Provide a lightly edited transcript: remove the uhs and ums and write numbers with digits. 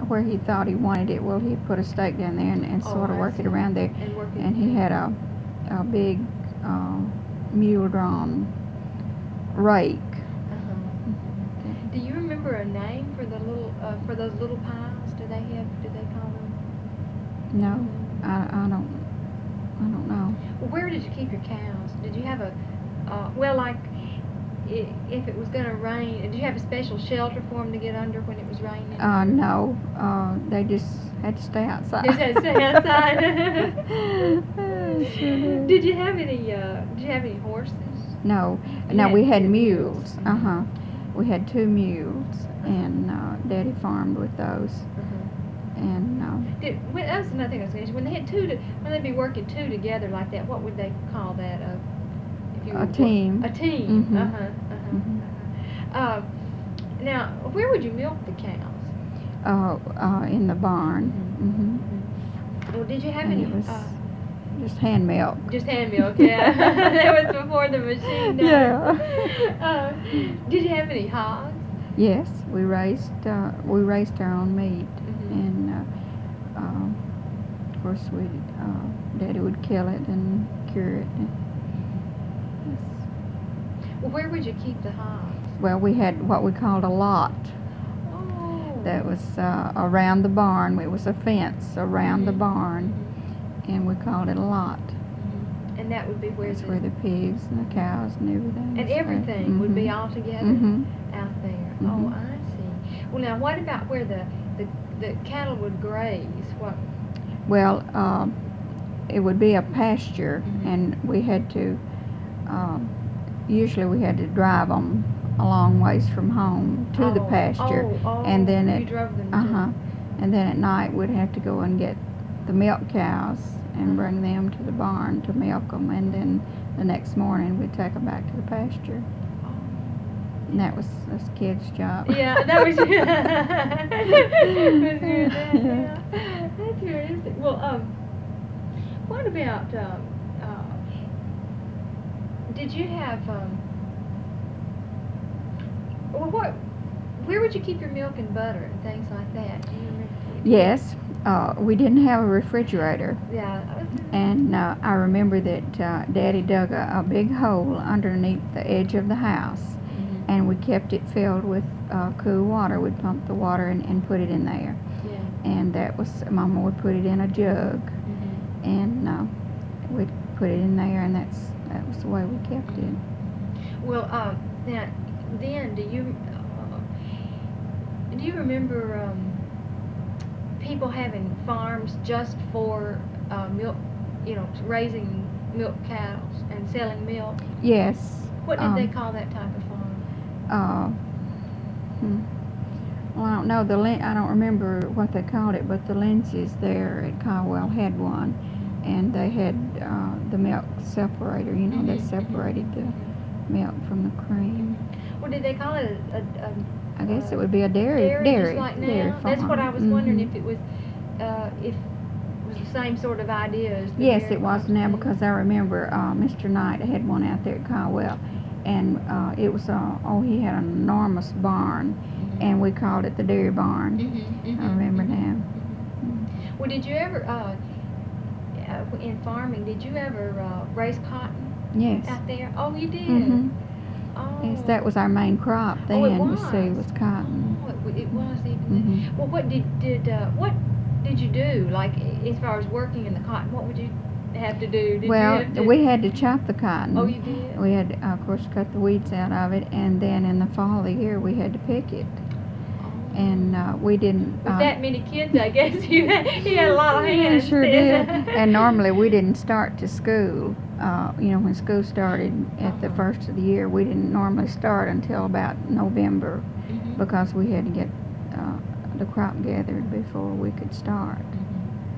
where he thought he wanted it, well, he'd put a stake down there and sort of work it around there. And he had a big mule-drawn rake. Do you remember a name for the little for those little piles? Do they call them? No, I don't know. Well, where did you keep your cows? Did you have a well, like if it was going to rain, did you have a special shelter for them to get under when it was raining? No, they just had to stay outside. Just had to stay outside. Sure Did you have any horses? No, we had mules. We had 2 mules, and Daddy farmed with those. And that was another thing I was going to say. When they had when they'd be working 2 together like that, what would they call that? A team. A team. Now, where would you milk the cows? In the barn. Well, did you have And any? it was just hand milk. Just hand milk, yeah. That was before the machine. Yeah. Did you have any hogs? Yes, we raised our own meat, and of course Daddy would kill it and cure it. Well, where would you keep the hogs? Well, we had what we called a lot. Oh. That was around the barn. It was a fence around the barn, and we called it a lot. And that would be where the pigs and the cows and everything. And everything would be all together out there. Oh, I see. Well, now what about where the cattle would graze? What? Well, it would be a pasture, and we had to. Usually, we had to drive them a long ways from home to the pasture, and then you drove them. And then at night we'd have to go and get the milk cows and bring them to the barn to milk them, and then the next morning we'd take them back to the pasture. And that's kids' job. Yeah, that was your That's very interesting. Well, what about did you have where would you keep your milk and butter and things like that? Do you remember? Yes, we didn't have a refrigerator. Yeah. And I remember that Daddy dug a big hole underneath the edge of the house, and we kept it filled with cool water. We'd pump the water and put it in there. Yeah. And Mama would put it in a jug, and we'd put it in there, and that was the way we kept it. Well, now, then, do you remember people having farms just for milk, raising milk cows and selling milk? Yes. What did they call that type of farm? Well, I don't know. I don't remember what they called it, but the Lindsays there at Caldwell had one, and they had the milk separator. They separated the milk from the cream. Well, did they call it I guess it would be a dairy just like now? Dairy farm. That's what I was wondering, if it was the same sort of idea as the Yes, dairy it was farm. now, because I remember Mr. Knight had one out there at Caldwell, and it was he had an enormous barn, and we called it the dairy barn. I remember now. Well, did you ever in farming, did you ever raise cotton? Yes. Out there? Oh, you did? Oh. Yes, that was our main crop then. It was. Was cotton. Oh, it was even then. Well, what did you do, like, as far as working in the cotton? What would you have to do? We had to chop the cotton. Oh, you did? We had to, of course, cut the weeds out of it, and then in the fall of the year we had to pick it. And we didn't. With that many kids, I guess you had a lot of hands. Sure did. And normally we didn't start to school. When school started at the first of the year, we didn't normally start until about November, because we had to get the crop gathered before we could start.